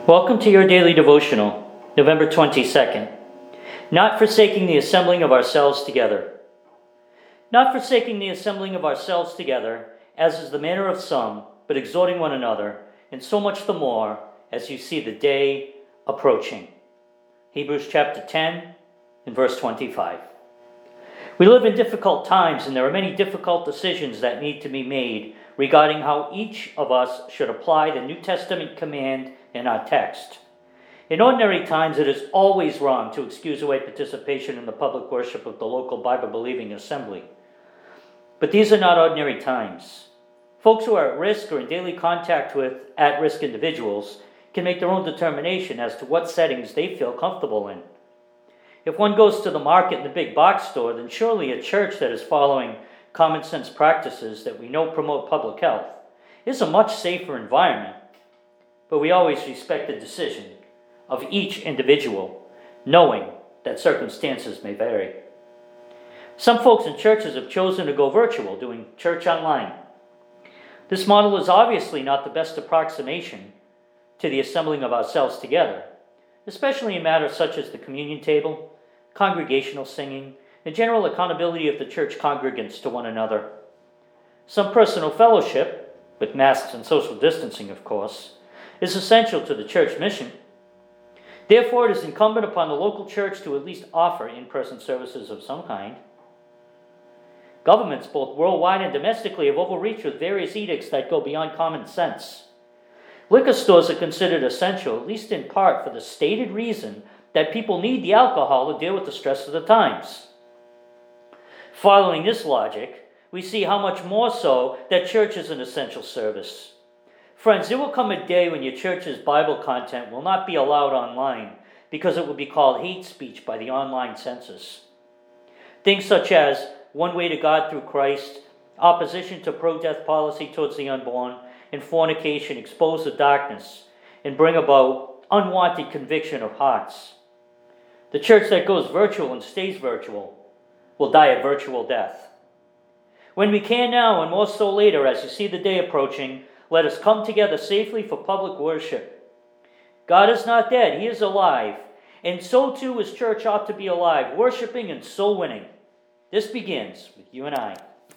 Welcome to your daily devotional, November 22nd. Not forsaking the assembling of ourselves together. Not forsaking the assembling of ourselves together, as is the manner of some, but exhorting one another, and so much the more as you see the day approaching. Hebrews chapter 10 and verse 25. We live in difficult times, and there are many difficult decisions that need to be made regarding how each of us should apply the New Testament command in our text. In ordinary times, it is always wrong to excuse away participation in the public worship of the local Bible-believing assembly. But these are not ordinary times. Folks who are at risk or in daily contact with at-risk individuals can make their own determination as to what settings they feel comfortable in. If one goes to the market in the big box store, then surely a church that is following common sense practices that we know promote public health is a much safer environment. But we always respect the decision of each individual, knowing that circumstances may vary. Some folks in churches have chosen to go virtual, doing church online. This model is obviously not the best approximation to the assembling of ourselves together, especially in matters such as the communion table, congregational singing, and general accountability of the church congregants to one another. Some personal fellowship, with masks and social distancing, of course, is essential to the church mission. Therefore, it is incumbent upon the local church to at least offer in-person services of some kind. Governments, both worldwide and domestically, have overreached with various edicts that go beyond common sense. Liquor stores are considered essential, at least in part, for the stated reason that people need the alcohol to deal with the stress of the times. Following this logic, we see how much more so that church is an essential service. Friends, there will come a day when your church's Bible content will not be allowed online because it will be called hate speech by the online census. Things such as one way to God through Christ, opposition to pro-death policy towards the unborn, and fornication expose the darkness and bring about unwanted conviction of hearts. The church that goes virtual and stays virtual will die a virtual death. When we can now, and more so later, as you see the day approaching, let us come together safely for public worship. God is not dead, He is alive, and so too His church ought to be alive, worshiping and soul winning. This begins with you and I.